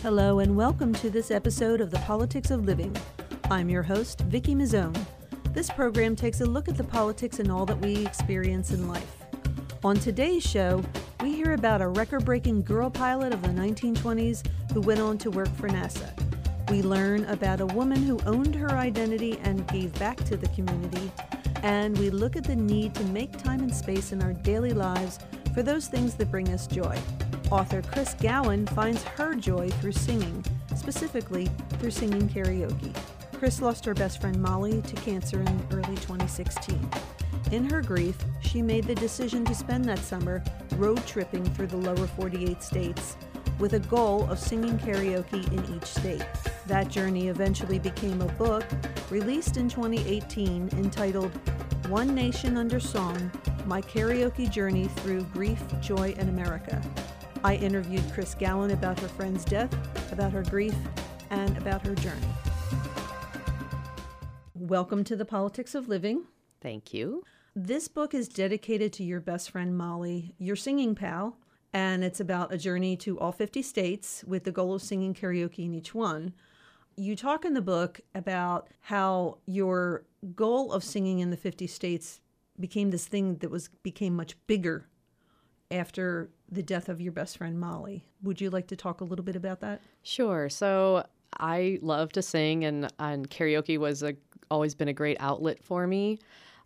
Hello and welcome to this episode of The Politics of Living. I'm your host, Vicki Mazzone. This program takes a look at the politics and all that we experience in life. On today's show, we hear about a record-breaking girl pilot of the 1920s who went on to work for NASA. We learn about a woman who owned her identity and gave back to the community. And we look at the need to make time and space in our daily lives for those things that bring us joy. Author Chris Gowan finds her joy through singing, specifically through singing karaoke. Chris lost her best friend Molly to cancer in early 2016. In her grief, she made the decision to spend that summer road tripping through the lower 48 states with a goal of singing karaoke in each state. That journey eventually became a book released in 2018 entitled One Nation Under Song, My Karaoke Journey Through Grief, Joy, and America. I interviewed Chris Gowan about her friend's death, about her grief, and about her journey. Welcome to The Politics of Living. Thank you. This book is dedicated to your best friend Molly, your singing pal, and it's about a journey to all 50 states with the goal of singing karaoke in each one. You talk in the book about how your goal of singing in the 50 states became this thing that became much bigger after the death of your best friend Molly. Would you like to talk a little bit about that? Sure. So I love to sing, and karaoke was always been a great outlet for me.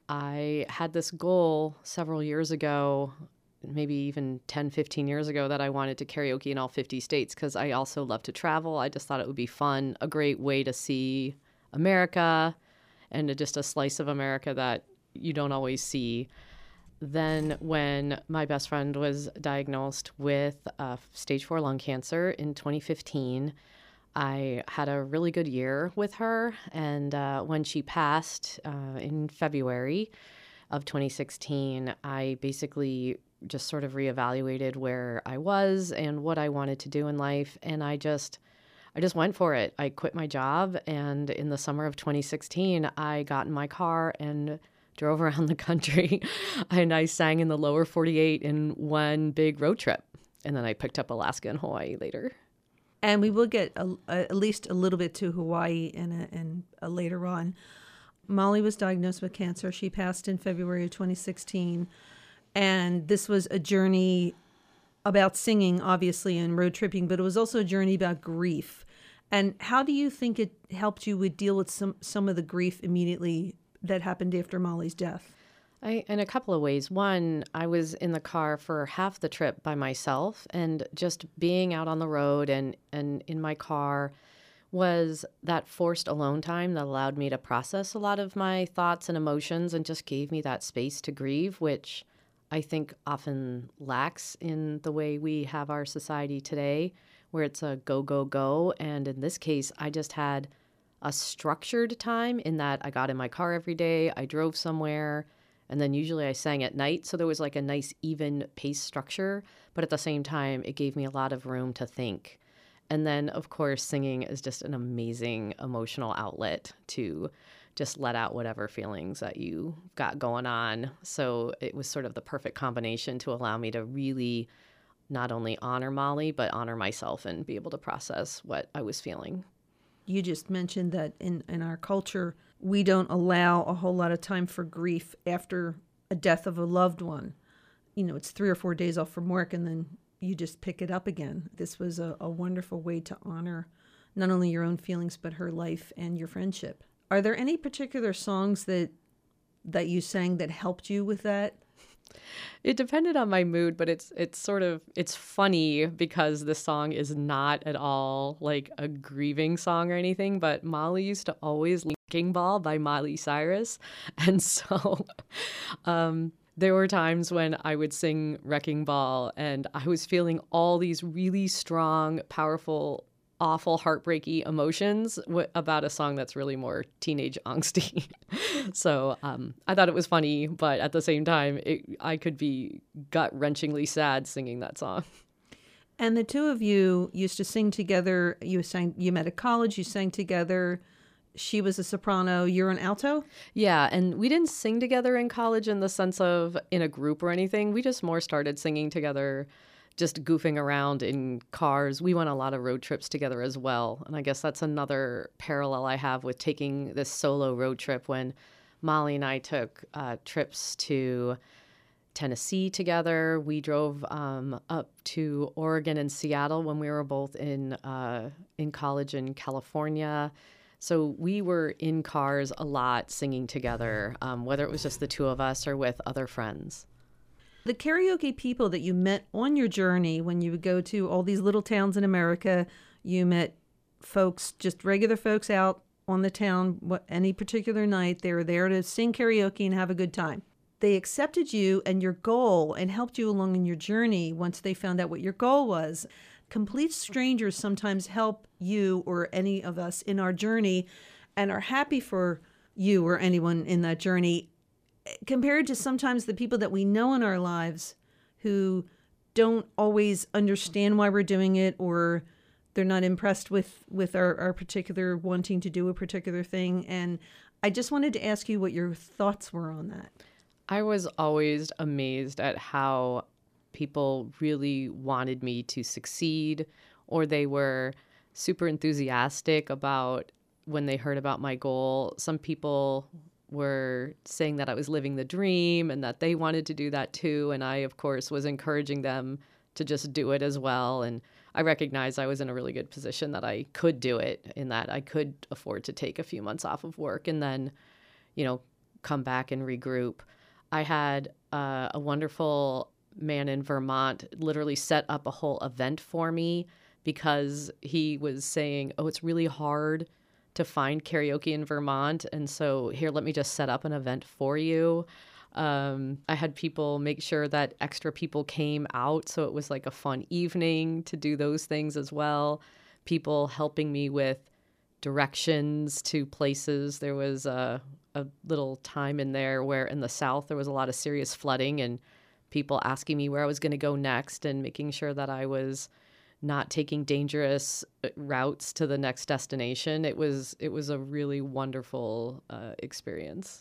I had this goal several years ago, maybe even 10, 15 years ago, that I wanted to karaoke in all 50 states because I also love to travel. I just thought it would be fun, a great way to see America and just a slice of America that you don't always see. Then when my best friend was diagnosed with stage 4 lung cancer in 2015, I had a really good year with her. And when she passed in February of 2016, I basically just sort of reevaluated where I was and what I wanted to do in life. And I just went for it. I quit my job. And in the summer of 2016, I got in my car and drove around the country, and I sang in the lower 48 in one big road trip. And then I picked up Alaska and Hawaii later. And we will get at least a little bit to Hawaii and later on. Molly was diagnosed with cancer. She passed in February of 2016. And this was a journey about singing, obviously, and road tripping, but it was also a journey about grief. And how do you think it helped you with deal with some of the grief immediately that happened after Molly's death? In a couple of ways. One, I was in the car for half the trip by myself, and just being out on the road and in my car was that forced alone time that allowed me to process a lot of my thoughts and emotions and just gave me that space to grieve, which I think often lacks in the way we have our society today, where it's a go, go, go. And in this case, I just had a structured time in that I got in my car every day, I drove somewhere, and then usually I sang at night. So there was like a nice even pace structure, but at the same time, it gave me a lot of room to think. And then, of course, singing is just an amazing emotional outlet to just let out whatever feelings that you got going on. So it was sort of the perfect combination to allow me to really not only honor Molly, but honor myself and be able to process what I was feeling. You just mentioned that in our culture, we don't allow a whole lot of time for grief after a death of a loved one. You know, it's 3 or 4 days off from work and then you just pick it up again. This was a wonderful way to honor not only your own feelings, but her life and your friendship. Are there any particular songs that you sang that helped you with that? It depended on my mood, but it's funny because this song is not at all like a grieving song or anything, but Molly used to always Wrecking Ball by Miley Cyrus. And so there were times when I would sing Wrecking Ball and I was feeling all these really strong, powerful, awful, heartbreaky emotions about a song that's really more teenage angsty. So I thought it was funny, but at the same time, I could be gut-wrenchingly sad singing that song. And the two of you used to sing together. You met at college, you sang together. She was a soprano, you're an alto? Yeah, and we didn't sing together in college in the sense of in a group or anything. We just more started singing together just goofing around in cars. We went on a lot of road trips together as well. And I guess that's another parallel I have with taking this solo road trip when Molly and I took trips to Tennessee together. We drove up to Oregon and Seattle when we were both in college in California. So we were in cars a lot singing together, whether it was just the two of us or with other friends. The karaoke people that you met on your journey when you would go to all these little towns in America, you met folks, just regular folks out on the town, any particular night. They were there to sing karaoke and have a good time. They accepted you and your goal and helped you along in your journey once they found out what your goal was. Complete strangers sometimes help you or any of us in our journey and are happy for you or anyone in that journey, compared to sometimes the people that we know in our lives who don't always understand why we're doing it, or they're not impressed with our particular wanting to do a particular thing. And I just wanted to ask you what your thoughts were on that. I was always amazed at how people really wanted me to succeed, or they were super enthusiastic about when they heard about my goal. Some people were saying that I was living the dream and that they wanted to do that too. And I, of course, was encouraging them to just do it as well. And I recognized I was in a really good position that I could do it, in that I could afford to take a few months off of work and then, come back and regroup. I had a wonderful man in Vermont literally set up a whole event for me because he was saying, oh, it's really hard to find karaoke in Vermont. And so here, let me just set up an event for you. I had people make sure that extra people came out. So it was like a fun evening to do those things as well. People helping me with directions to places. There was a little time in there where in the South there was a lot of serious flooding and people asking me where I was going to go next and making sure that I was not taking dangerous routes to the next destination. It was a really wonderful experience.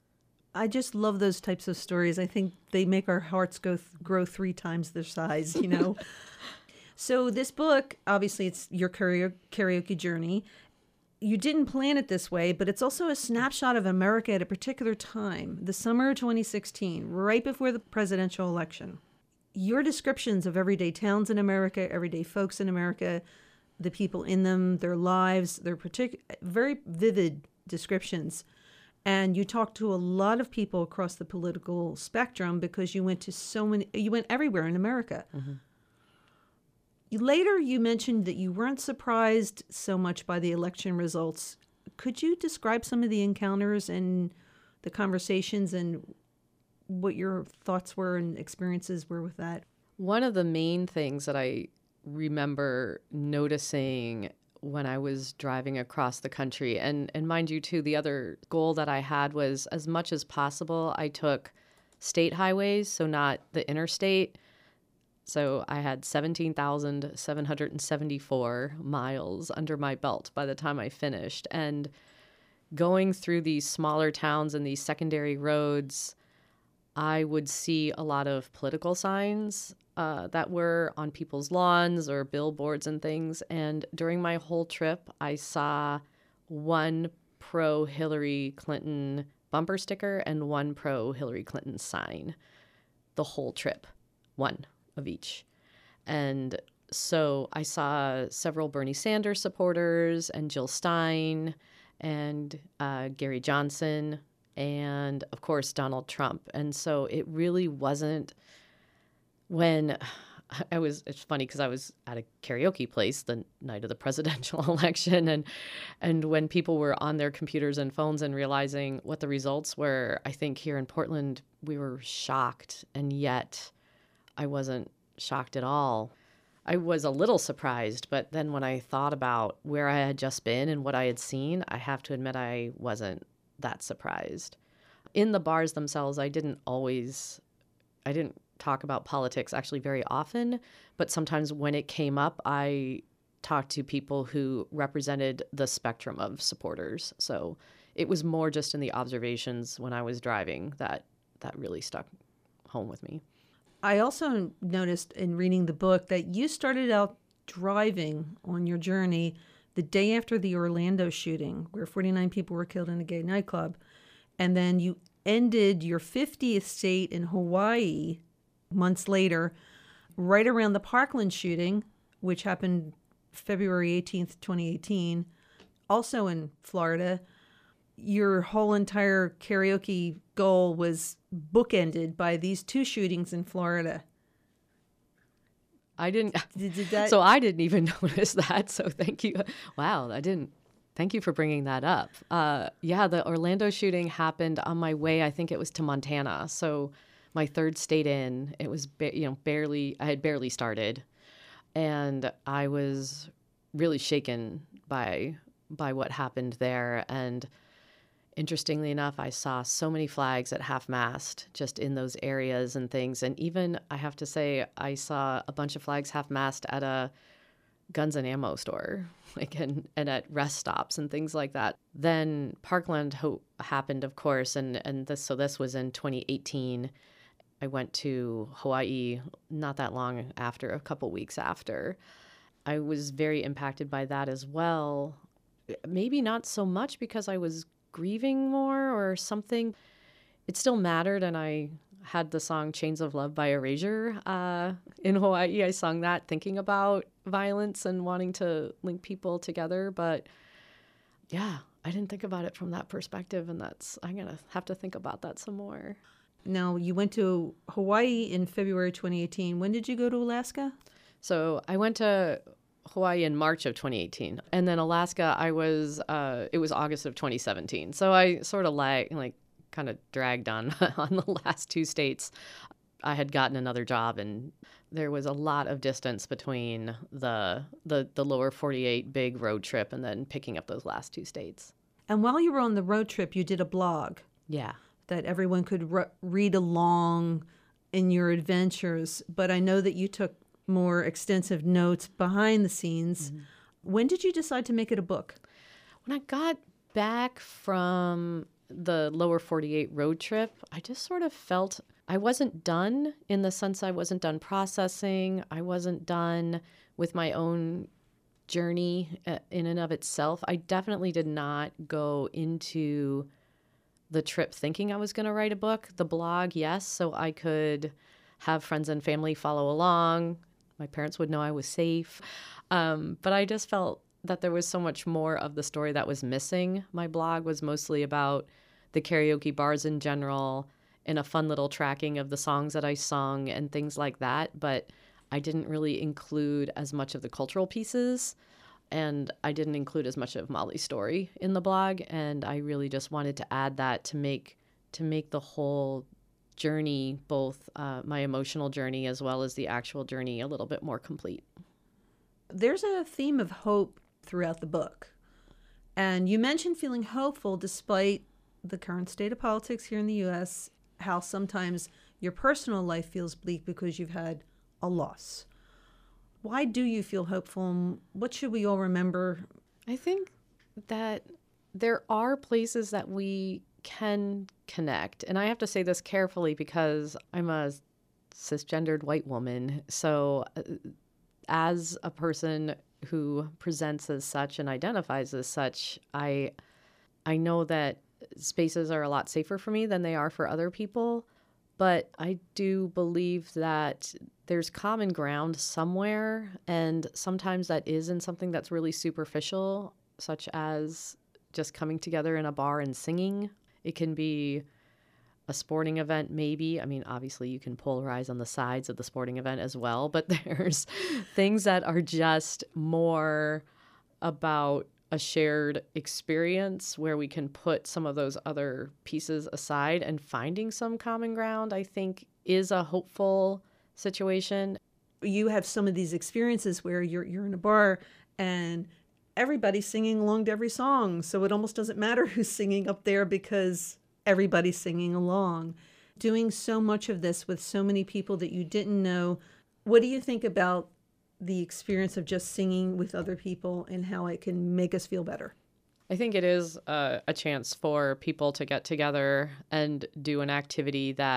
I just love those types of stories. I think they make our hearts grow 3 times their size, So this book, obviously it's your karaoke journey. You didn't plan it this way, but it's also a snapshot of America at a particular time, the summer of 2016, right before the presidential election. Your descriptions of everyday towns in America, everyday folks in America, the people in them, their lives, their very vivid descriptions. And you talked to a lot of people across the political spectrum because you went everywhere in America. Mm-hmm. Later, you mentioned that you weren't surprised so much by the election results. Could you describe some of the encounters and the conversations and what your thoughts were and experiences were with that? One of the main things that I remember noticing when I was driving across the country, and mind you, too, the other goal that I had was, as much as possible, I took state highways, so not the interstate. So I had 17,774 miles under my belt by the time I finished. And going through these smaller towns and these secondary roads, I would see a lot of political signs that were on people's lawns or billboards and things. And during my whole trip, I saw one pro-Hillary Clinton bumper sticker and one pro-Hillary Clinton sign the whole trip, one of each. And so I saw several Bernie Sanders supporters and Jill Stein and Gary Johnson and, of course, Donald Trump. And so it really wasn't when it's funny because I was at a karaoke place the night of the presidential election. And when people were on their computers and phones and realizing what the results were, I think here in Portland, we were shocked. And yet I wasn't shocked at all. I was a little surprised, but then when I thought about where I had just been and what I had seen, I have to admit I wasn't that surprised. In the bars themselves, I didn't talk about politics actually very often, but sometimes when it came up, I talked to people who represented the spectrum of supporters. So it was more just in the observations when I was driving that really stuck home with me. I also noticed in reading the book that you started out driving on your journey the day after the Orlando shooting, where 49 people were killed in a gay nightclub. And then you ended your 50th state in Hawaii months later, right around the Parkland shooting, which happened February 18th, 2018, also in Florida. Your whole entire karaoke goal was bookended by these two shootings in Florida. I didn't. Did that? So I didn't even notice that. So thank you. Wow, I didn't. Thank you for bringing that up. Yeah, the Orlando shooting happened on my way. I think it was to Montana. So my third state in. It was barely. I had barely started, and I was really shaken by what happened there. And interestingly enough, I saw so many flags at half-mast just in those areas and things. And even, I have to say, I saw a bunch of flags half-mast at a guns and ammo store, and at rest stops and things like that. Then Parkland happened, of course, and this was in 2018. I went to Hawaii not that long after, a couple weeks after. I was very impacted by that as well. Maybe not so much because I was grieving more or something. It still mattered, and I had the song Chains of Love by Erasure in Hawaii. I sung that thinking about violence and wanting to link people together. But yeah, I didn't think about it from that perspective, and I'm going to have to think about that some more. Now, you went to Hawaii in February 2018. When did you go to Alaska? So I went to Hawaii in March of 2018. And then Alaska, it was August of 2017. So I sort of kind of dragged on the last two states. I had gotten another job, and there was a lot of distance between the lower 48 big road trip and then picking up those last two states. And while you were on the road trip, you did a blog. Yeah. That everyone could read along in your adventures. But I know that you took more extensive notes behind the scenes. Mm-hmm. When did you decide to make it a book? When I got back from the lower 48 road trip, I just sort of felt I wasn't done, in the sense I wasn't done processing. I wasn't done with my own journey in and of itself. I definitely did not go into the trip thinking I was going to write a book. The blog, yes, so I could have friends and family follow along. My parents would know I was safe. But I just felt that there was so much more of the story that was missing. My blog was mostly about the karaoke bars in general and a fun little tracking of the songs that I sung and things like that. But I didn't really include as much of the cultural pieces, and I didn't include as much of Molly's story in the blog. And I really just wanted to add that to make the whole journey, both my emotional journey as well as the actual journey, a little bit more complete. There's a theme of hope throughout the book. And you mentioned feeling hopeful despite the current state of politics here in the U.S., how sometimes your personal life feels bleak because you've had a loss. Why do you feel hopeful, and what should we all remember? I think that there are places that we can connect. And I have to say this carefully because I'm a cisgendered white woman. So as a person who presents as such and identifies as such, I know that spaces are a lot safer for me than they are for other people. But I do believe that there's common ground somewhere, and sometimes that is in something that's really superficial, such as just coming together in a bar and singing. It can be a sporting event, maybe. I mean, obviously you can polarize on the sides of the sporting event as well, but there's things that are just more about a shared experience where we can put some of those other pieces aside, and finding some common ground, I think, is a hopeful situation. You have some of these experiences where you're in a bar and everybody's singing along to every song. So it almost doesn't matter who's singing up there because everybody's singing along. Doing so much of this with so many people that you didn't know. What do you think about the experience of just singing with other people and how it can make us feel better? I think it is a chance for people to get together and do an activity that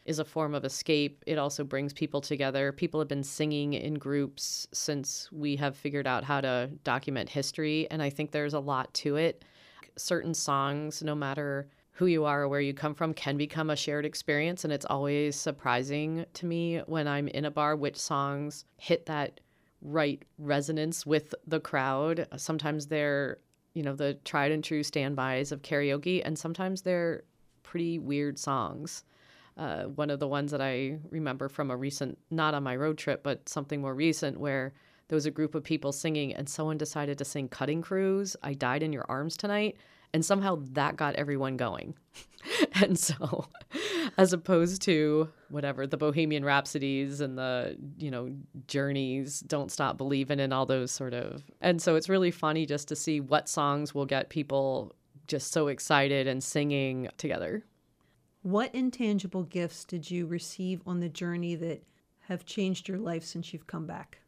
is a form of escape. It also brings people together. People have been singing in groups since we have figured out how to document history, and I think there's a lot to it. Certain songs, no matter who you are or where you come from, can become a shared experience, and it's always surprising to me when I'm in a bar which songs hit that right resonance with the crowd. Sometimes they're, the tried and true standbys of karaoke, and sometimes they're pretty weird songs. One of the ones that I remember from a recent, not on my road trip, but something more recent, where there was a group of people singing and someone decided to sing Cutting Crews, I Died in Your Arms Tonight. And somehow that got everyone going. And so, as opposed to whatever, the Bohemian Rhapsodies and the, Journeys, Don't Stop Believin', and all those sort of. And so it's really funny just to see what songs will get people just so excited and singing together. What intangible gifts did you receive on the journey that have changed your life since you've come back?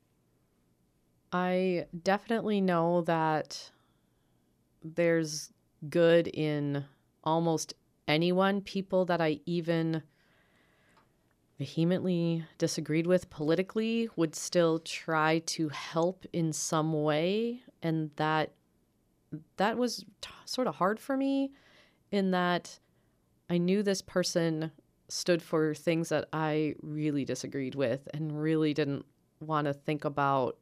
I definitely know that there's good in almost anyone. People that I even vehemently disagreed with politically would still try to help in some way. And that was sort of hard for me, in that I knew this person stood for things that I really disagreed with and really didn't want to think about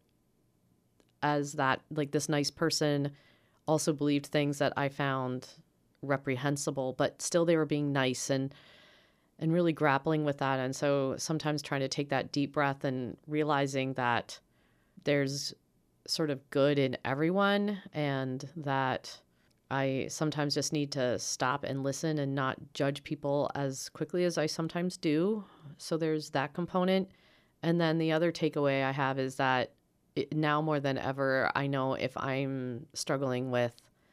as that, like, this nice person also believed things that I found reprehensible, but still they were being nice and really grappling with that. And so sometimes trying to take that deep breath and realizing that there's sort of good in everyone, and that I sometimes just need to stop and listen and not judge people as quickly as I sometimes do. So there's that component. And then the other takeaway I have is that now more than ever, I know if I'm struggling with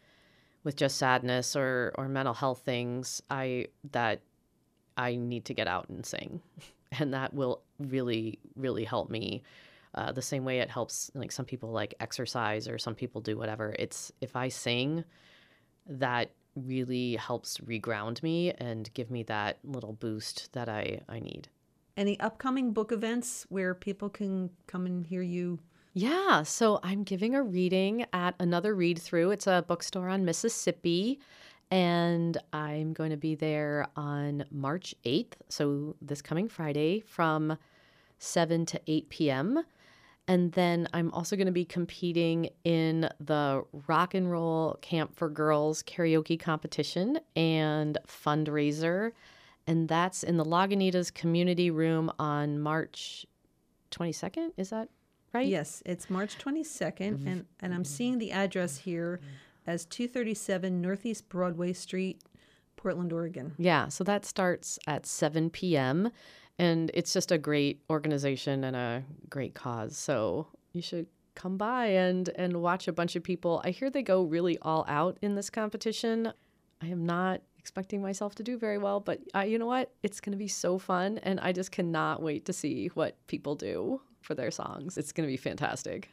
just sadness or mental health things, that I need to get out and sing. And that will really, really help me. The same way it helps, like, some people like exercise, or some people do whatever. It's, if I sing, that really helps reground me and give me that little boost that I need. Any upcoming book events where people can come and hear you? Yeah, so I'm giving a reading at Another Read Through. It's a bookstore on Mississippi, and I'm going to be there on March 8th, so this coming Friday, from 7 to 8 p.m. And then I'm also going to be competing in the Rock and Roll Camp for Girls karaoke competition and fundraiser, and that's in the Lagunitas Community Room on March 22nd. Is that right? Yes, it's March 22nd, and I'm seeing the address here as 237 Northeast Broadway Street, Portland, Oregon. Yeah, so that starts at 7 p.m., and it's just a great organization and a great cause. So you should come by and watch a bunch of people. I hear they go really all out in this competition. I am not expecting myself to do very well, but you know what? It's going to be so fun, and I just cannot wait to see what people do for their songs. It's going to be fantastic.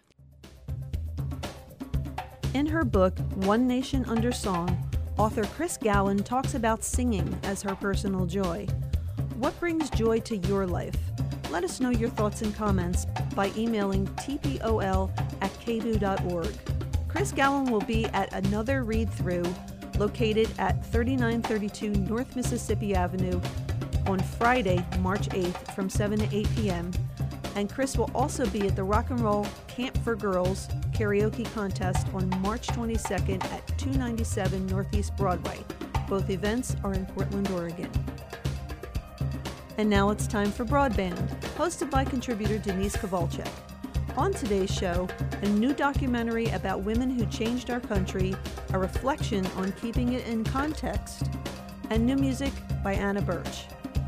In her book, One Nation Under Song, author Chris Gowan talks about singing as her personal joy. What brings joy to your life? Let us know your thoughts and comments by emailing tpol@kbu.org. Chris Gowan will be at Another Read Through, located at 3932 North Mississippi Avenue, on Friday, March 8th from 7 to 8 p.m. And Chris will also be at the Rock and Roll Camp for Girls karaoke contest on March 22nd at 297 Northeast Broadway. Both events are in Portland, Oregon. And now it's time for Broadband, hosted by contributor Denise Kowalczyk. On today's show, a new documentary about women who changed our country, a reflection on keeping it in context, and new music by Anna Birch.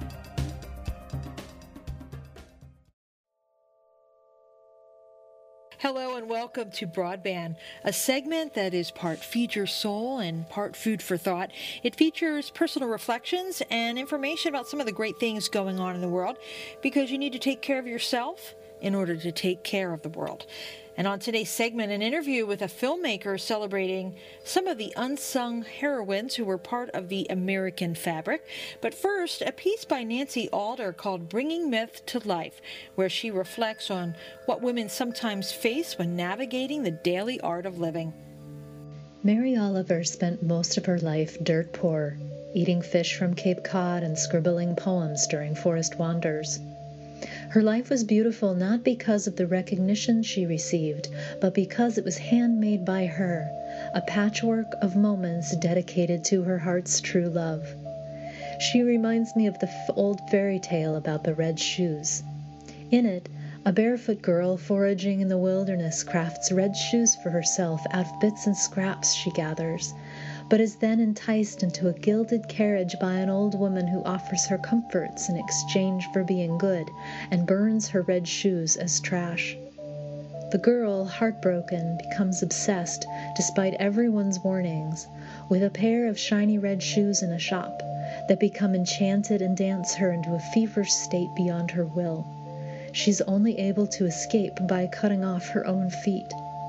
Hello and welcome to Broadband, a segment that is part Feed Your Soul and part Food for Thought. It features personal reflections and information about some of the great things going on in the world, because you need to take care of yourself in order to take care of the world. And on today's segment, an interview with a filmmaker celebrating some of the unsung heroines who were part of the American fabric. But first, a piece by Nancy Alder called Bringing Myth to Life, where she reflects on what women sometimes face when navigating the daily art of living. Mary Oliver spent most of her life dirt poor, eating fish from Cape Cod and scribbling poems during forest wanders. Her life was beautiful not because of the recognition she received, but because it was handmade by her, a patchwork of moments dedicated to her heart's true love. She reminds me of the old fairy tale about the red shoes. In it, a barefoot girl foraging in the wilderness crafts red shoes for herself out of bits and scraps she gathers, but is then enticed into a gilded carriage by an old woman who offers her comforts in exchange for being good and burns her red shoes as trash. The girl, heartbroken, becomes obsessed, despite everyone's warnings, with a pair of shiny red shoes in a shop that become enchanted and dance her into a feverish state beyond her will. She's only able to escape by cutting off her own feet.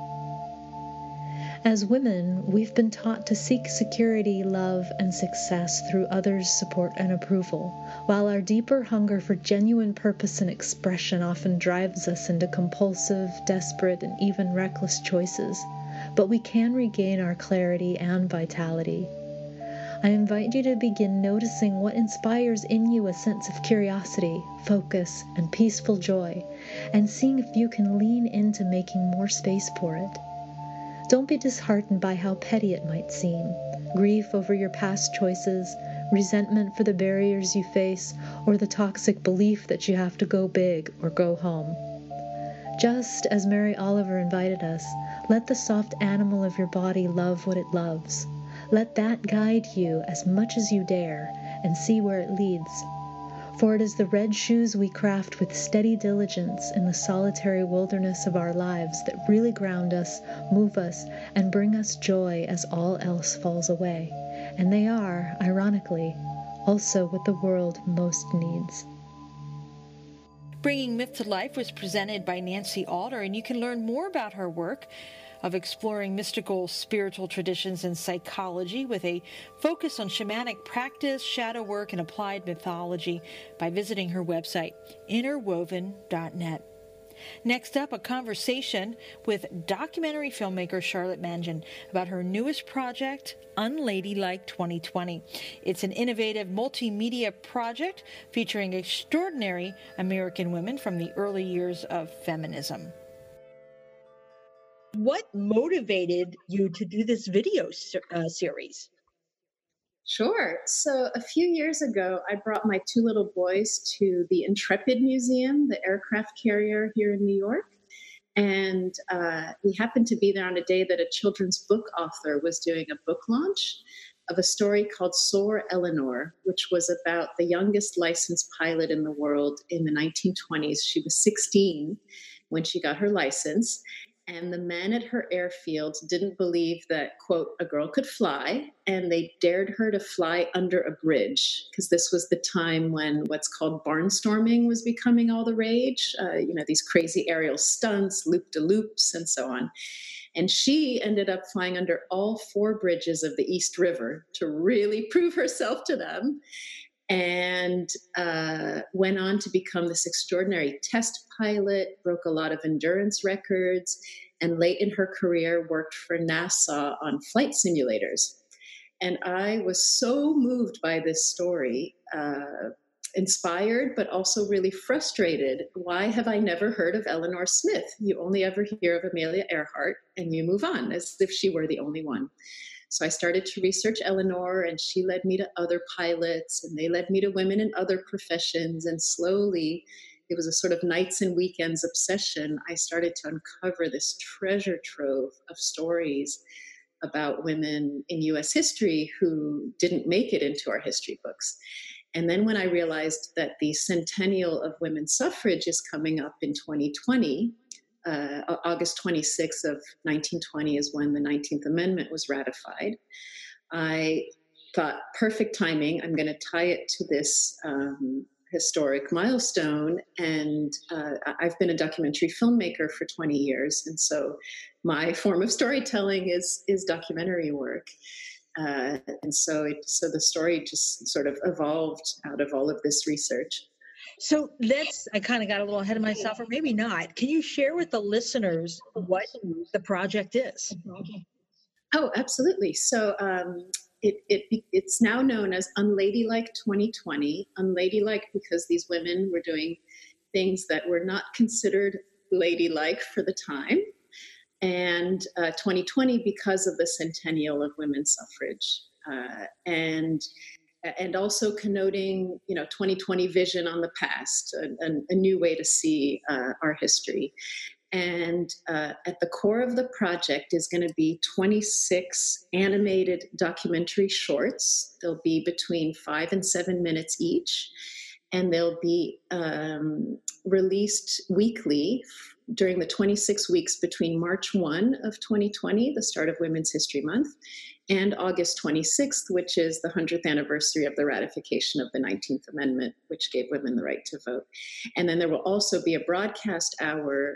As women, we've been taught to seek security, love, and success through others' support and approval, while our deeper hunger for genuine purpose and expression often drives us into compulsive, desperate, and even reckless choices. But we can regain our clarity and vitality. I invite you to begin noticing what inspires in you a sense of curiosity, focus, and peaceful joy, and seeing if you can lean into making more space for it. Don't be disheartened by how petty it might seem. Grief over your past choices, resentment for the barriers you face, or the toxic belief that you have to go big or go home. Just as Mary Oliver invited us, let the soft animal of your body love what it loves. Let that guide you as much as you dare, and see where it leads. For it is the red shoes we craft with steady diligence in the solitary wilderness of our lives that really ground us, move us, and bring us joy as all else falls away. And they are, ironically, also what the world most needs. Bringing Myth to Life was presented by Nancy Alder, and you can learn more about her work of exploring mystical spiritual traditions and psychology with a focus on shamanic practice, shadow work, and applied mythology by visiting her website, interwoven.net. Next up, a conversation with documentary filmmaker Charlotte Mangan about her newest project, Unladylike 2020. It's an innovative multimedia project featuring extraordinary American women from the early years of feminism. What motivated you to do this video series? Sure. So a few years ago, I brought my two little boys to the Intrepid Museum, the aircraft carrier here in New York. And we happened to be there on a day that a children's book author was doing a book launch of a story called Soar Eleanor, which was about the youngest licensed pilot in the world in the 1920s. She was 16 when she got her license. And the men at her airfield didn't believe that, quote, a girl could fly, and they dared her to fly under a bridge, because this was the time when what's called barnstorming was becoming all the rage, these crazy aerial stunts, loop-de-loops, and so on. And she ended up flying under all four bridges of the East River to really prove herself to them, and went on to become this extraordinary test pilot, broke a lot of endurance records, and late in her career worked for NASA on flight simulators. And I was so moved by this story, inspired, but also really frustrated. Why have I never heard of Eleanor Smith? You only ever hear of Amelia Earhart, and you move on as if she were the only one. So I started to research Eleanor, and she led me to other pilots, and they led me to women in other professions. And slowly, it was a sort of nights and weekends obsession. I started to uncover this treasure trove of stories about women in U.S. history who didn't make it into our history books. And then when I realized that the centennial of women's suffrage is coming up in 2020, August 26th of 1920 is when the 19th Amendment was ratified. I thought, perfect timing. I'm going to tie it to this historic milestone. And I've been a documentary filmmaker for 20 years. And so my form of storytelling is documentary work. And so the story just sort of evolved out of all of this research. So I kind of got a little ahead of myself, or maybe not. Can you share with the listeners what the project is? Oh, absolutely. So it's now known as Unladylike 2020. Unladylike because these women were doing things that were not considered ladylike for the time. And 2020 because of the centennial of women's suffrage. And also connoting, 2020 vision on the past, a new way to see our history. And at the core of the project is going to be 26 animated documentary shorts. They'll be between 5 and 7 minutes each, and they'll be released weekly during the 26 weeks between March 1 of 2020, the start of Women's History Month, and August 26th, which is the 100th anniversary of the ratification of the 19th Amendment, which gave women the right to vote. And then there will also be a broadcast hour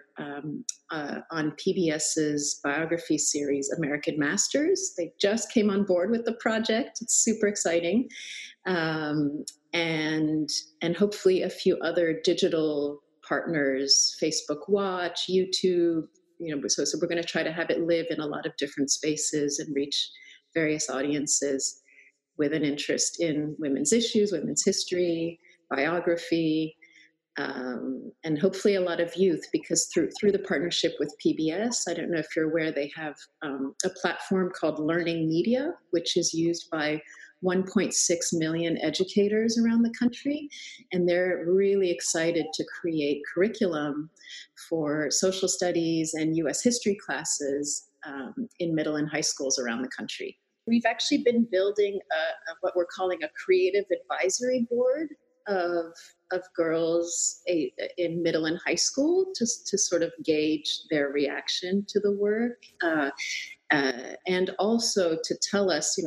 on PBS's biography series, American Masters. They just came on board with the project. It's super exciting. And hopefully a few other digital partners, Facebook Watch, YouTube, so we're going to try to have it live in a lot of different spaces and reach various audiences with an interest in women's issues, women's history, biography, and hopefully a lot of youth, because through the partnership with PBS, I don't know if you're aware, they have a platform called Learning Media, which is used by 1.6 million educators around the country. And they're really excited to create curriculum for social studies and US history classes in middle and high schools around the country. We've actually been building what we're calling a creative advisory board of girls in middle and high school, just to sort of gauge their reaction to the work, and also to tell us,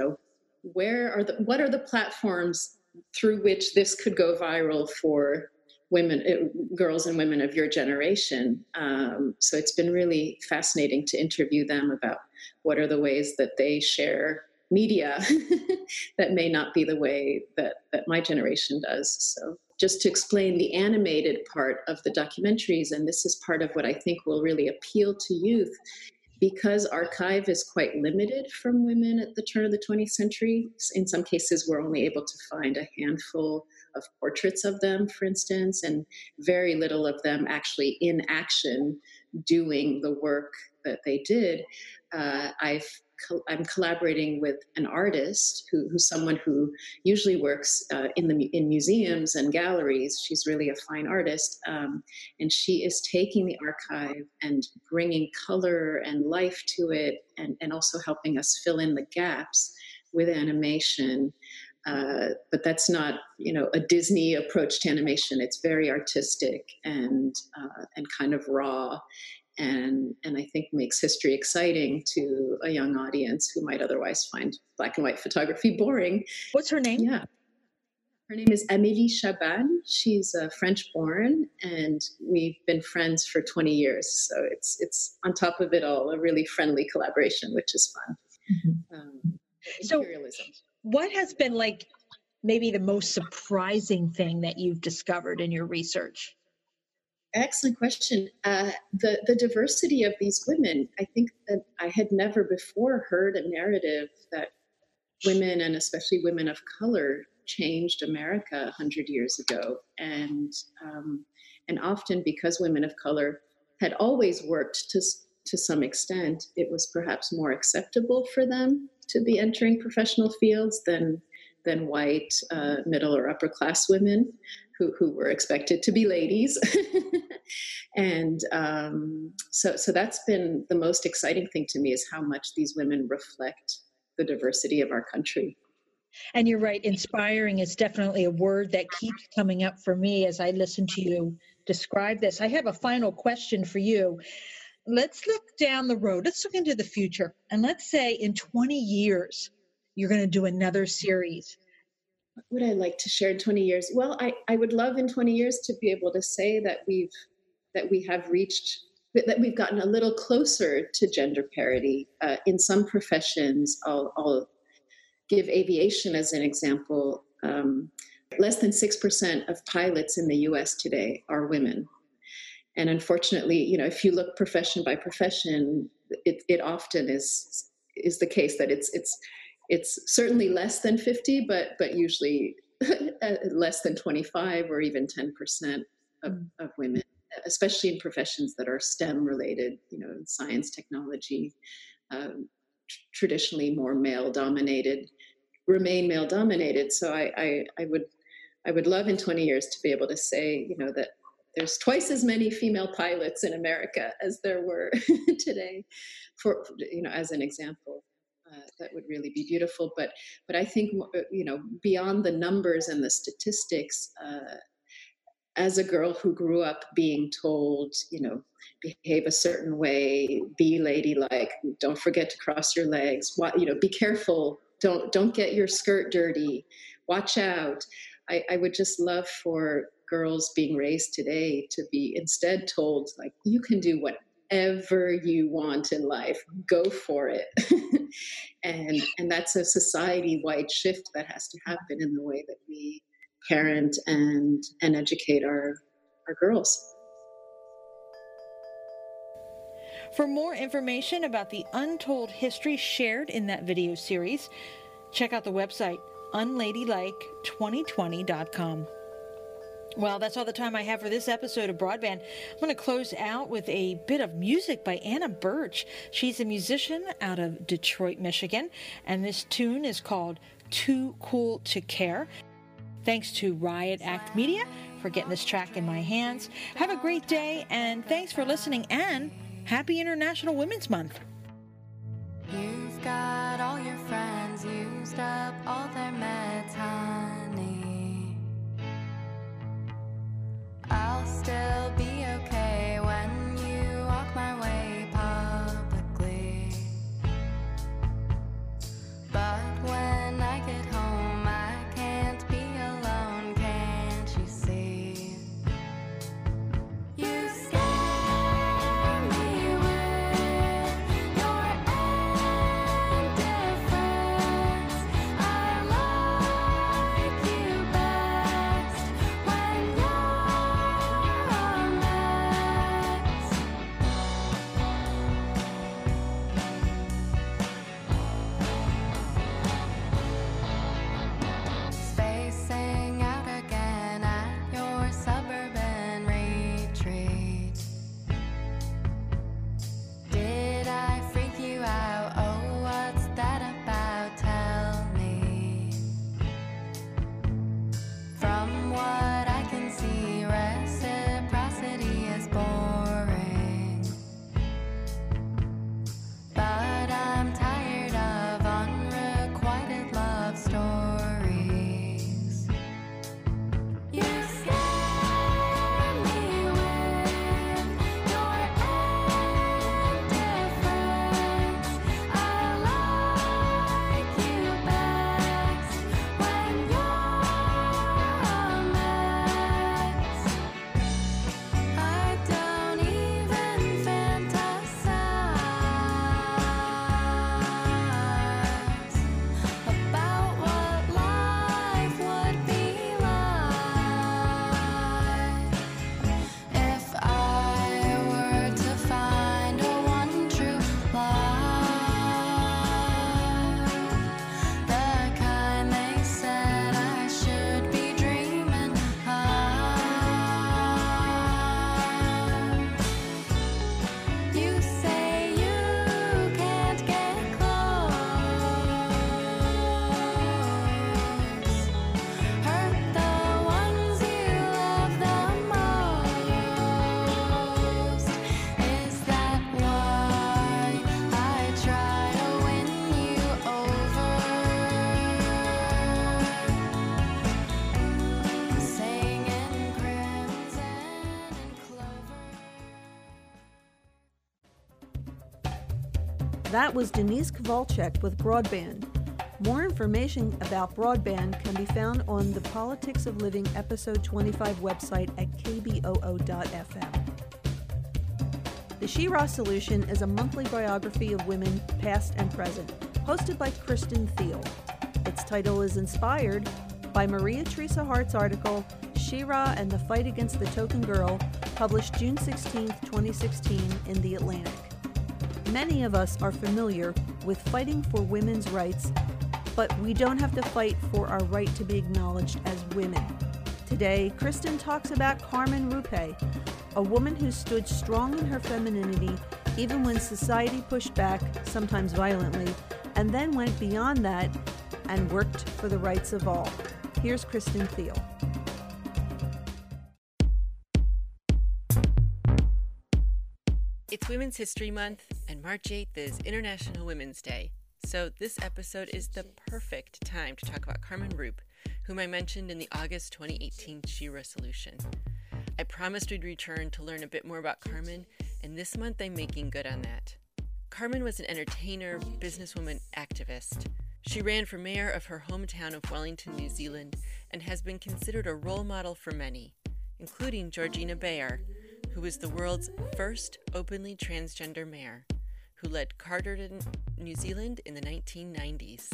what are the platforms through which this could go viral for women, girls and women of your generation. So it's been really fascinating to interview them about what are the ways that they share media that may not be the way that my generation does. So just to explain the animated part of the documentaries, and this is part of what I think will really appeal to youth, because archive is quite limited from women at the turn of the 20th century. In some cases, we're only able to find a handful of portraits of them, for instance, and very little of them actually in action doing the work that they did. I'm collaborating with an artist who's someone who usually works in museums and galleries. She's really a fine artist, and she is taking the archive and bringing color and life to it, and also helping us fill in the gaps with animation. But that's not, a Disney approach to animation. It's very artistic and kind of raw. And I think makes history exciting to a young audience who might otherwise find black and white photography boring. What's her name? Yeah. Her name is Amélie Chaban. She's French-born, and we've been friends for 20 years. So it's on top of it all, a really friendly collaboration, which is fun. Mm-hmm. So what has been maybe the most surprising thing that you've discovered in your research? Excellent question. The diversity of these women, I think that I had never before heard a narrative that women, and especially women of color, changed America 100 years ago. And often because women of color had always worked to some extent, it was perhaps more acceptable for them to be entering professional fields than white middle or upper class women who were expected to be ladies. And so that's been the most exciting thing to me, is how much these women reflect the diversity of our country. And you're right, inspiring is definitely a word that keeps coming up for me as I listen to you describe this. I have a final question for you. Let's look down the road. Let's look into the future. And let's say in 20 years, you're going to do another series. what would I like to share in 20 years? Well, I would love in 20 years to be able to say that we've gotten a little closer to gender parity in some professions. I'll give aviation as an example. Less than 6% of pilots in the US today are women. And unfortunately, if you look profession by profession, it often is the case that it's certainly less than 50, but usually less than 25 or even 10% of women, especially in professions that are STEM related, science, technology, traditionally more male dominated, remain male dominated. So I would love in 20 years to be able to say, that there's twice as many female pilots in America as there were today, for as an example. That would really be beautiful. But I think, beyond the numbers and the statistics, as a girl who grew up being told, behave a certain way, be ladylike, don't forget to cross your legs, be careful, don't get your skirt dirty, watch out. I would just love for girls being raised today to be instead told, like, you can do whatever you want in life, go for it. and that's a society-wide shift that has to happen in the way that we parent and educate our girls. For more information about the untold history shared in that video series, check out the website unladylike2020.com. Well, that's all the time I have for this episode of Broadband. I'm going to close out with a bit of music by Anna Birch. She's a musician out of Detroit, Michigan, and this tune is called Too Cool to Care. Thanks to Riot Act Media for getting this track in my hands. Have a great day, and thanks for listening, and happy International Women's Month. You've got all your friends used up all their meds, honey. I'll still be okay when you walk my way publicly. But when I get home, I can't be alone, can't you see? You scare me with your indifference. I like you best when you're a mess. Spacing out again at your suburban retreat. Did I freak you out? Oh, what's that about? Tell me. From what I can see, reciprocity is boring. But I'm tired of unrequited love stories. You scare me with your indifference. I like you best when you're a mess. I don't even fantasize about what life would be like if I were to find a one true love, the kind they said I should be dreaming of. You say you can't get close, hurt the ones you love the most. Is that why I try to win you over? Singing crimson and clover. That was Denise Kowalczyk with Broadband. More information about broadband can be found on the Politics of Living episode 25 website at kboo.fm. The She-Ra Solution is a monthly biography of women, past and present, hosted by Kristen Thiel. Its title is inspired by Maria Teresa Hart's article, She-Ra and the Fight Against the Token Girl, published June 16, 2016 in The Atlantic. Many of us are familiar with fighting for women's rights, but we don't have to fight for our right to be acknowledged as women. Today, Kristen talks about Carmen Rupe, a woman who stood strong in her femininity even when society pushed back, sometimes violently, and then went beyond that and worked for the rights of all. Here's Kristen Thiel. It's Women's History Month, and March 8th is International Women's Day. So this episode is the perfect time to talk about Carmen Rupe, whom I mentioned in the August 2018 She-Ra Solution. I promised we'd return to learn a bit more about Carmen, and this month I'm making good on that. Carmen was an entertainer, businesswoman, activist. She ran for mayor of her hometown of Wellington, New Zealand, and has been considered a role model for many, including Georgina Beyer, who was the world's first openly transgender mayor, who led Carterton, New Zealand in the 1990s.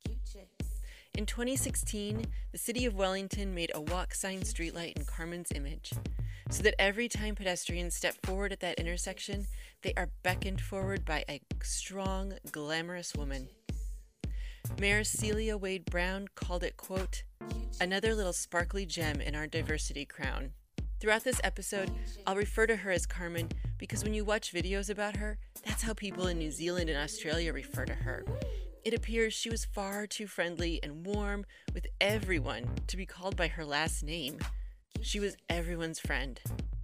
In 2016, the city of Wellington made a walk sign streetlight in Carmen's image, so that every time pedestrians step forward at that intersection, they are beckoned forward by a strong, glamorous woman. Mayor Celia Wade Brown called it, quote, another little sparkly gem in our diversity crown. Throughout this episode, I'll refer to her as Carmen because when you watch videos about her, that's how people in New Zealand and Australia refer to her. It appears she was far too friendly and warm with everyone to be called by her last name. She was everyone's friend.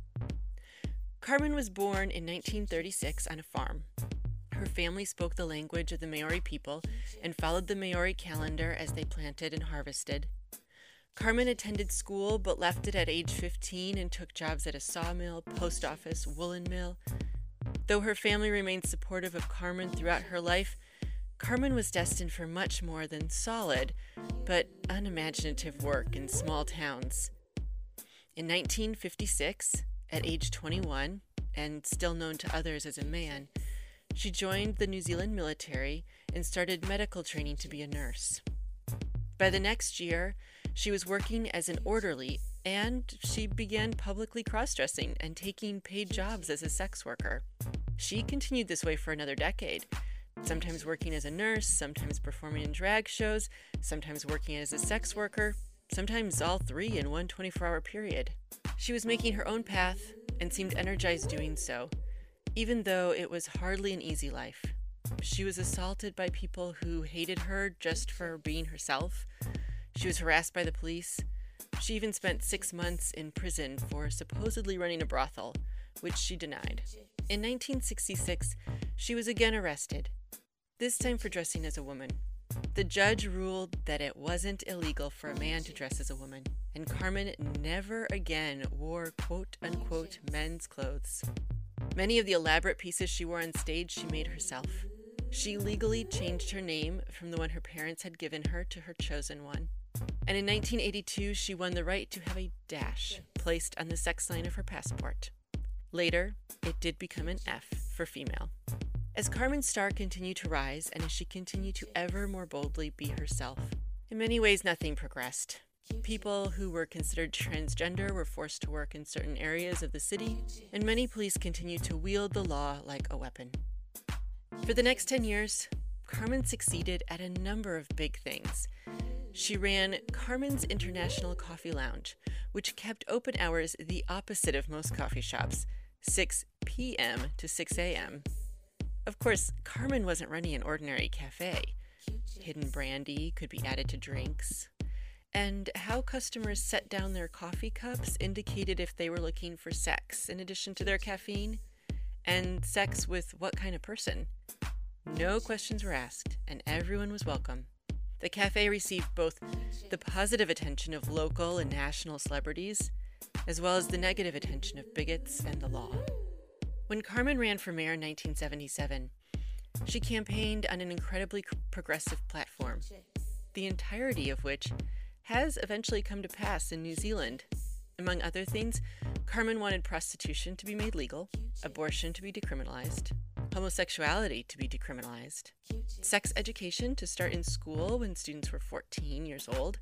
Carmen was born in 1936 on a farm. Her family spoke the language of the Maori people and followed the Maori calendar as they planted and harvested. Carmen attended school but left it at age 15 and took jobs at a sawmill, post office, woolen mill. Though her family remained supportive of Carmen throughout her life, Carmen was destined for much more than solid, but unimaginative work in small towns. In 1956, at age 21, and still known to others as a man, she joined the New Zealand military and started medical training to be a nurse. By the next year, she was working as an orderly, and she began publicly cross-dressing and taking paid jobs as a sex worker. She continued this way for another decade, sometimes working as a nurse, sometimes performing in drag shows, sometimes working as a sex worker, sometimes all three in one 24-hour period. She was making her own path and seemed energized doing so, even though it was hardly an easy life. She was assaulted by people who hated her just for being herself. She was harassed by the police. She even spent 6 months in prison for supposedly running a brothel, which she denied. In 1966, she was again arrested, this time for dressing as a woman. The judge ruled that it wasn't illegal for a man to dress as a woman, and Carmen never again wore quote-unquote men's clothes. Many of the elaborate pieces she wore on stage she made herself. She legally changed her name from the one her parents had given her to her chosen one. And in 1982, she won the right to have a dash placed on the sex line of her passport. Later, it did become an F for female. As Carmen's star continued to rise, and as she continued to ever more boldly be herself, in many ways nothing progressed. People who were considered transgender were forced to work in certain areas of the city, and many police continued to wield the law like a weapon. For the next 10 years, Carmen succeeded at a number of big things. She ran Carmen's International Coffee Lounge, which kept open hours the opposite of most coffee shops, 6 p.m. to 6 a.m. Of course, Carmen wasn't running an ordinary cafe. Hidden brandy could be added to drinks. And how customers set down their coffee cups indicated if they were looking for sex in addition to their caffeine. And sex with what kind of person? No questions were asked, and everyone was welcome. The cafe received both the positive attention of local and national celebrities, as well as the negative attention of bigots and the law. When Carmen ran for mayor in 1977, she campaigned on an incredibly progressive platform, the entirety of which has eventually come to pass in New Zealand. Among other things, Carmen wanted prostitution to be made legal, abortion to be decriminalized, homosexuality to be decriminalized, sex education to start in school when students were 14 years old,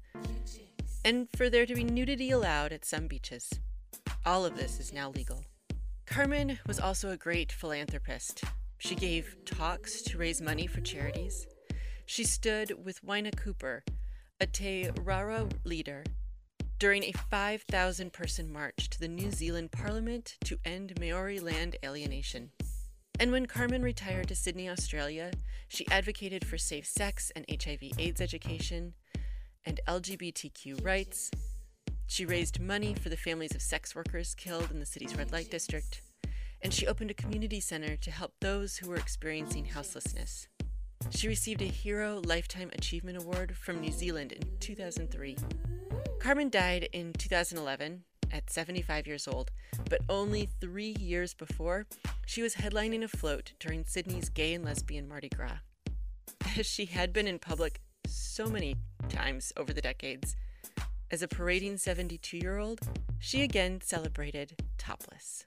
and for there to be nudity allowed at some beaches. All of this is now legal. Carmen was also a great philanthropist. She gave talks to raise money for charities. She stood with Waina Cooper, a Te Rara leader, during a 5,000-person march to the New Zealand Parliament to end Maori land alienation. And when Carmen retired to Sydney, Australia, she advocated for safe sex and HIV/AIDS education and LGBTQ rights. She raised money for the families of sex workers killed in the city's red light district, and she opened a community center to help those who were experiencing houselessness. She received a Hero Lifetime Achievement Award from New Zealand in 2003. Carmen died in 2011 at 75 years old, but only 3 years before, she was headlining a float during Sydney's gay and lesbian Mardi Gras. As she had been in public so many times over the decades, as a parading 72-year-old, she again celebrated topless.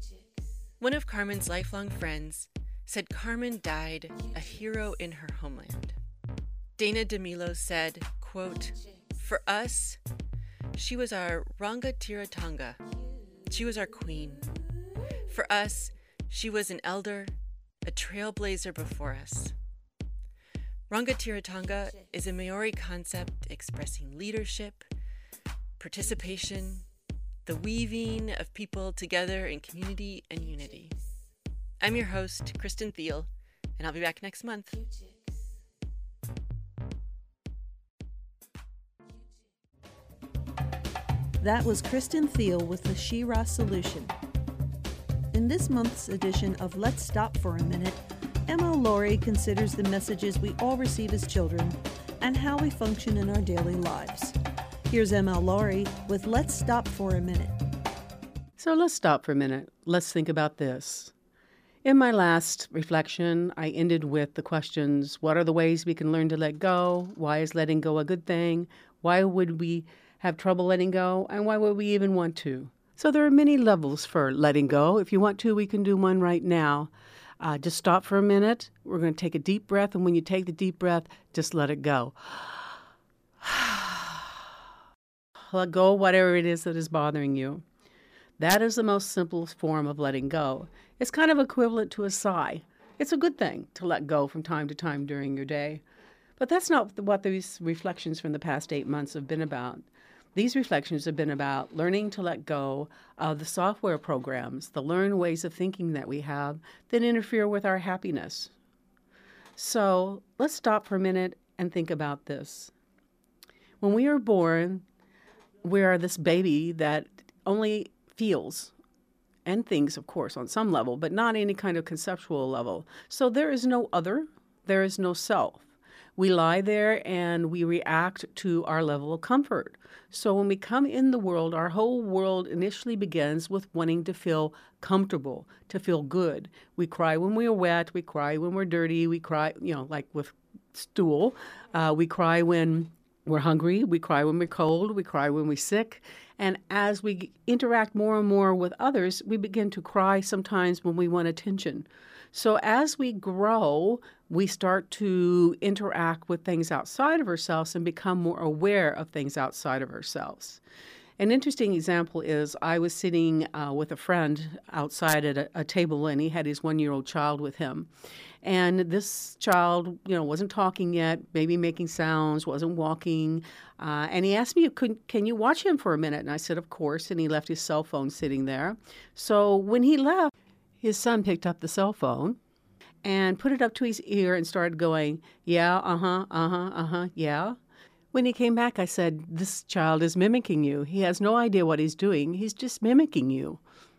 One of Carmen's lifelong friends said Carmen died a hero in her homeland. Dana DeMilo said, quote, "For us, she was our Rangatiratanga. She was our queen. For us, she was an elder, a trailblazer before us." Rangatiratanga is a Maori concept expressing leadership, participation, the weaving of people together in community and unity. I'm your host, Kristen Thiel, and I'll be back next month. That was Kristen Thiel with the She-Ra Solution. In this month's edition of Let's Stop for a Minute, ML Laurie considers the messages we all receive as children and how we function in our daily lives. Here's ML Laurie with Let's Stop for a Minute. So let's stop for a minute. Let's think about this. In my last reflection, I ended with the questions, what are the ways we can learn to let go? Why is letting go a good thing? Why would we have trouble letting go? And why would we even want to? So there are many levels for letting go. If you want to, we can do one right now. Just stop for a minute. We're going to take a deep breath. And when you take the deep breath, just let it go. Let go of whatever it is that is bothering you. That is the most simplest form of letting go. It's kind of equivalent to a sigh. It's a good thing to let go from time to time during your day. But that's not what these reflections from the past 8 months have been about. These reflections have been about learning to let go of the software programs, the learned ways of thinking that we have that interfere with our happiness. So let's stop for a minute and think about this. When we are born, we are this baby that only feels and thinks, of course, on some level, but not any kind of conceptual level. So there is no other, there is no self. We lie there and we react to our level of comfort. So when we come in the world, our whole world initially begins with wanting to feel comfortable, to feel good. We cry when we are wet, we cry when we're dirty, we cry, like with stool. We cry when we're hungry, we cry when we're cold, we cry when we're sick. And as we interact more and more with others, we begin to cry sometimes when we want attention. So as we grow, we start to interact with things outside of ourselves and become more aware of things outside of ourselves. An interesting example is I was sitting with a friend outside at a table, and he had his 1-year-old child with him. And this child, wasn't talking yet, maybe making sounds, wasn't walking. And he asked me, can you watch him for a minute? And I said, of course. And he left his cell phone sitting there. So when he left, his son picked up the cell phone and put it up to his ear and started going, yeah, yeah. When he came back, I said, this child is mimicking you. He has no idea what he's doing. He's just mimicking you.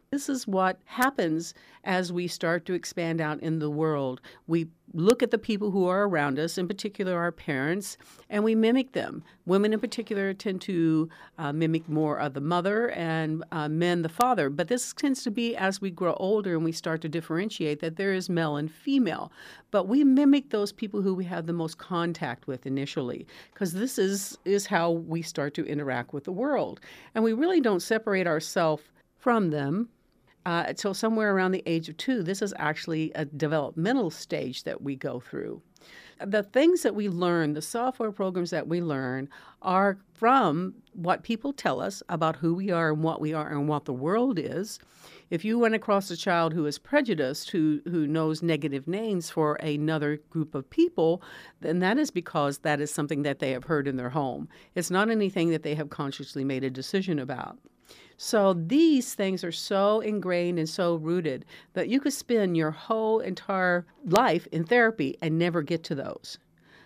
This is what happens as we start to expand out in the world. We look at the people who are around us, in particular our parents, and we mimic them. Women in particular tend to mimic more of the mother, and men the father. But this tends to be as we grow older and we start to differentiate that there is male and female. But we mimic those people who we have the most contact with initially, because this is how we start to interact with the world. And we really don't separate ourselves from them until somewhere around the age of 2. This is actually a developmental stage that we go through. The things that we learn, the software programs that we learn, are from what people tell us about who we are and what the world is. If you run across a child who is prejudiced, who knows negative names for another group of people, then that is because that is something that they have heard in their home. It's not anything that they have consciously made a decision about. So these things are so ingrained and so rooted that you could spend your whole entire life in therapy and never get to those.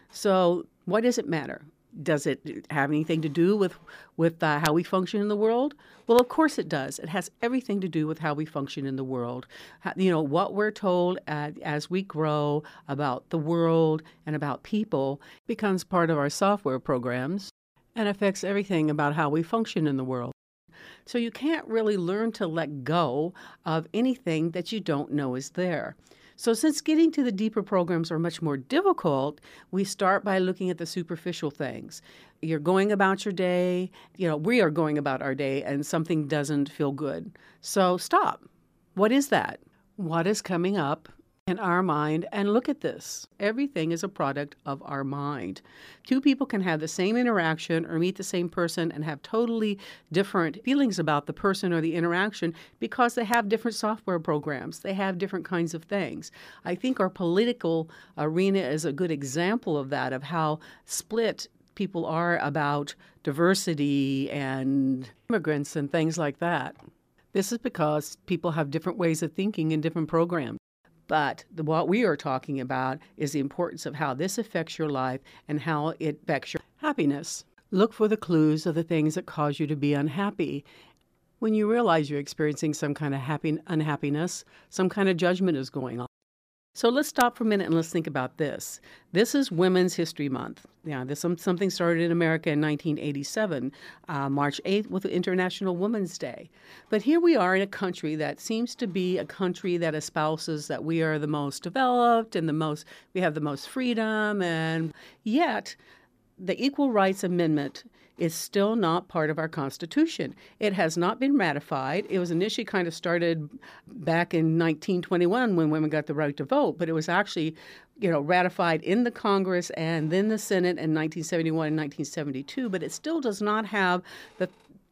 So what does it matter? Does it have anything to do with how we function in the world? Well, of course it does. It has everything to do with how we function in the world. What we're told as we grow about the world and about people becomes part of our software programs and affects everything about how we function in the world. So you can't really learn to let go of anything that you don't know is there. So since getting to the deeper programs are much more difficult, we start by looking at the superficial things. You're going about your day, we are going about our day, and something doesn't feel good. So stop. What is that? What is coming up in our mind? And look at this. Everything is a product of our mind. Two people can have the same interaction or meet the same person and have totally different feelings about the person or the interaction because they have different software programs. They have different kinds of things. I think our political arena is a good example of that, of how split people are about diversity and immigrants and things like that. This is because people have different ways of thinking in different programs. But what we are talking about is the importance of how this affects your life and how it affects your happiness. Look for the clues of the things that cause you to be unhappy. When you realize you're experiencing some kind of unhappiness, some kind of judgment is going on. So let's stop for a minute and let's think about this. This is Women's History Month. Something started in America in 1987, March 8th with International Women's Day. But here we are in a country that seems to be a country that espouses that we are the most developed and we have the most freedom, and yet the Equal Rights Amendment is still not part of our Constitution. It has not been ratified. It was initially kind of started back in 1921 when women got the right to vote, but it was actually, ratified in the Congress and then the Senate in 1971 and 1972, but it still does not have the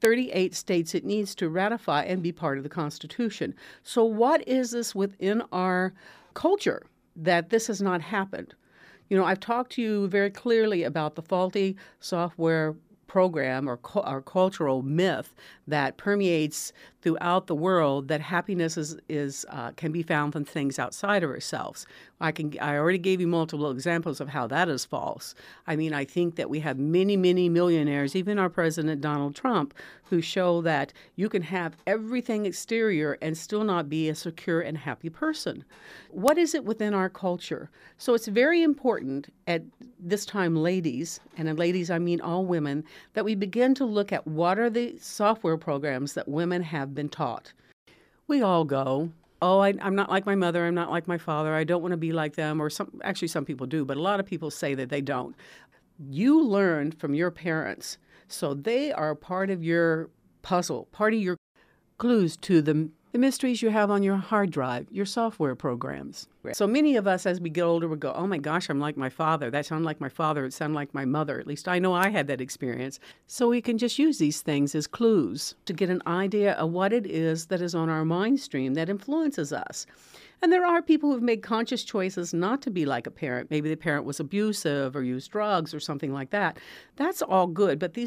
38 states it needs to ratify and be part of the Constitution. So what is this within our culture that this has not happened? I've talked to you very clearly about the faulty software program or cultural myth that permeates throughout the world, that happiness can be found from things outside of ourselves. I already gave you multiple examples of how that is false. I think that we have many, many millionaires, even our President Donald Trump, who show that you can have everything exterior and still not be a secure and happy person. What is it within our culture? So it's very important at this time, ladies, and in ladies I mean all women, that we begin to look at what are the software programs that women have been taught. We all go, I'm not like my mother, I'm not like my father, I don't want to be like them, or some people do, but a lot of people say that they don't. You learned from your parents, so they are part of your puzzle, part of your clues to the mysteries you have on your hard drive, your software programs. So many of us, as we get older, would go, oh my gosh, I'm like my father. That sounded like my father. It sounded like my mother. At least I know I had that experience. So we can just use these things as clues to get an idea of what it is that is on our mind stream that influences us. And there are people who have made conscious choices not to be like a parent. Maybe the parent was abusive or used drugs or something like that. That's all good. But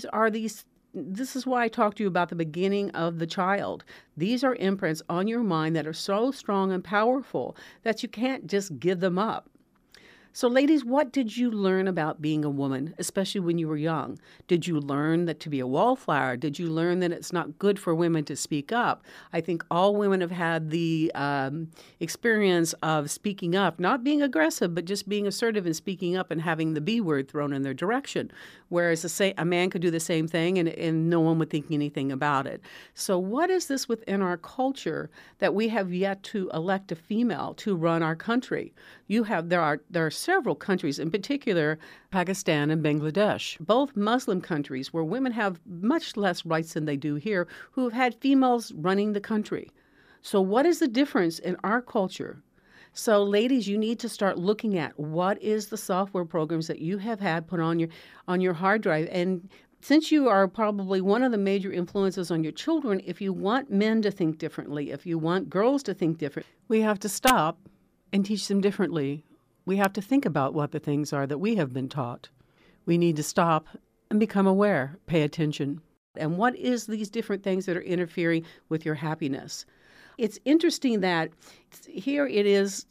this is why I talked to you about the beginning of the child. These are imprints on your mind that are so strong and powerful that you can't just give them up. So ladies, what did you learn about being a woman, especially when you were young? Did you learn that to be a wallflower? Did you learn that it's not good for women to speak up? I think all women have had the experience of speaking up, not being aggressive, but just being assertive and speaking up and having the B word thrown in their direction. Whereas a man could do the same thing and no one would think anything about it. So what is this within our culture that we have yet to elect a female to run our country? There are several countries, in particular Pakistan and Bangladesh, both Muslim countries where women have much less rights than they do here, who have had females running the country. So what is the difference in our culture? So ladies, you need to start looking at what is the software programs that you have had put on your hard drive. And since you are probably one of the major influences on your children, if you want men to think differently, if you want girls to think different, we have to stop and teach them differently. We have to think about what the things are that we have been taught. We need to stop and become aware, pay attention. And what is these different things that are interfering with your happiness? It's interesting that here it is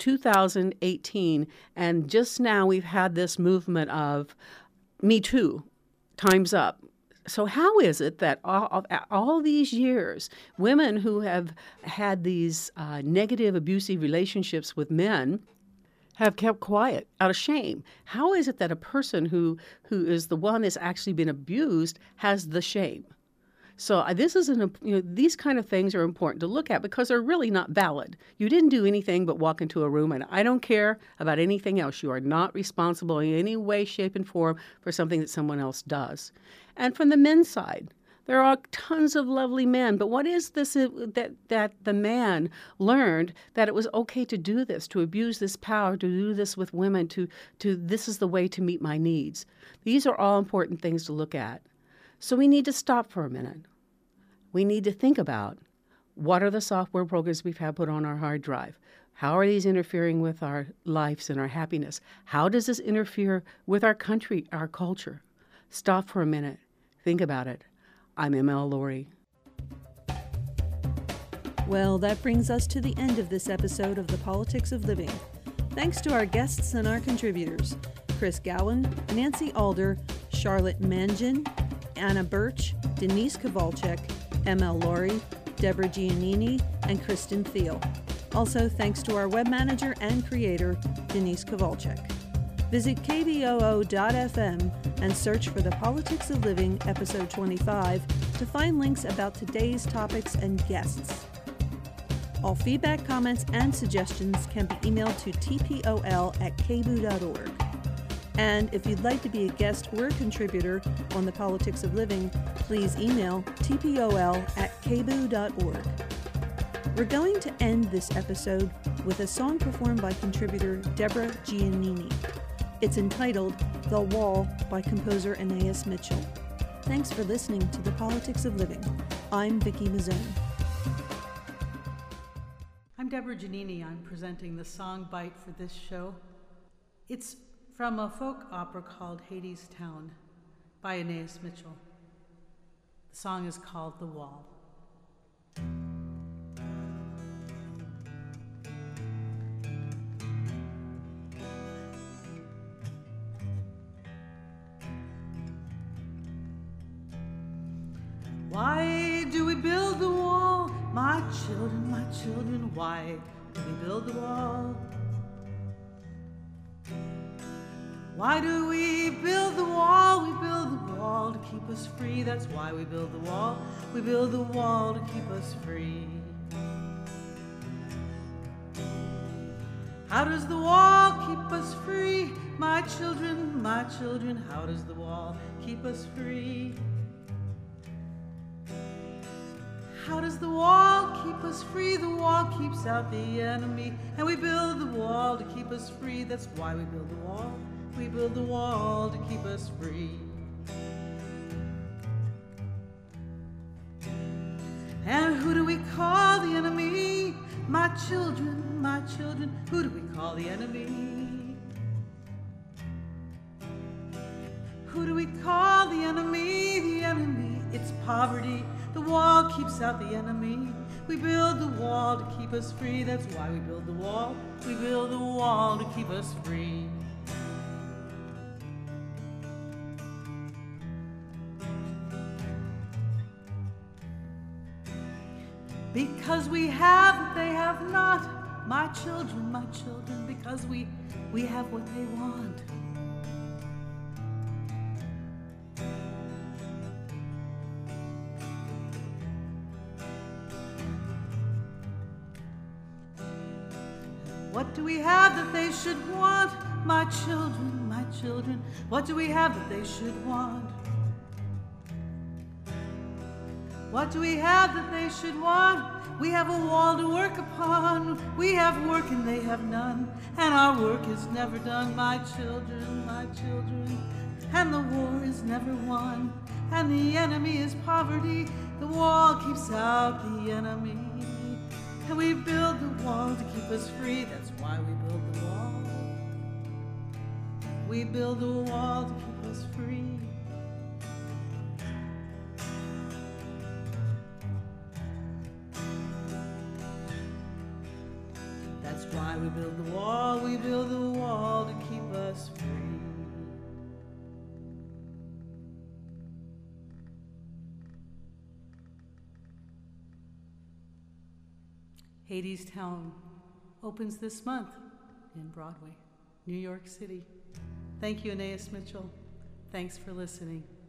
2018, and just now we've had this movement of Me Too, time's up. So how is it that all these years, women who have had these negative, abusive relationships with men have kept quiet out of shame? How is it that a person who is the one that's actually been abused has the shame? So these kind of things are important to look at because they're really not valid. You didn't do anything but walk into a room, and I don't care about anything else. You are not responsible in any way, shape, and form for something that someone else does. And from the men's side, there are tons of lovely men, but what is this that the man learned that it was okay to do this, to abuse this power, to do this with women, to this is the way to meet my needs? These are all important things to look at. So we need to stop for a minute. We need to think about what are the software programs we've had put on our hard drive? How are these interfering with our lives and our happiness? How does this interfere with our country, our culture? Stop for a minute. Think about it. I'm ML Laurie. Well, that brings us to the end of this episode of The Politics of Living. Thanks to our guests and our contributors, Chris Gowan, Nancy Alder, Charlotte Mangin, Anna Birch, Denise Kowalczyk, ML Laurie, Deborah Giannini, and Kristen Thiel. Also, thanks to our web manager and creator, Denise Kowalczyk. Visit kboo.fm and search for The Politics of Living, episode 25, to find links about today's topics and guests. All feedback, comments, and suggestions can be emailed to tpol@kboo.org. And if you'd like to be a guest or a contributor on The Politics of Living, please email tpol@kboo.org. We're going to end this episode with a song performed by contributor Deborah Giannini. It's entitled The Wall by composer Anais Mitchell. Thanks for listening to The Politics of Living. I'm Vicki Mazzone. I'm Deborah Giannini. I'm presenting the song bite for this show. It's from a folk opera called Hadestown by Anais Mitchell. The song is called The Wall. Why do we build the wall? My children, why do we build the wall? Why do we build the wall? We build the wall to keep us free. That's why we build the wall. We build the wall to keep us free. How does the wall keep us free? My children, how does the wall keep us free? How does the wall keep us free? The wall keeps out the enemy, and we build the wall to keep us free. That's why we build the wall. We build the wall to keep us free. And who do we call the enemy? My children, who do we call the enemy? Who do we call the enemy? The enemy, it's poverty. The wall keeps out the enemy. We build the wall to keep us free. That's why we build the wall. We build the wall to keep us free. Because we have, they have not. My children, because we have what they want. What do we have that they should want? My children, what do we have that they should want? What do we have that they should want? We have a wall to work upon. We have work and they have none, and our work is never done. My children, and the war is never won, and the enemy is poverty. The wall keeps out the enemy, and we build the wall to keep us free. That's why we build the wall. We build the wall to keep us free. That's why we build the wall. We build the wall to keep us free. Hadestown opens this month in Broadway, New York City. Thank you, Anais Mitchell. Thanks for listening.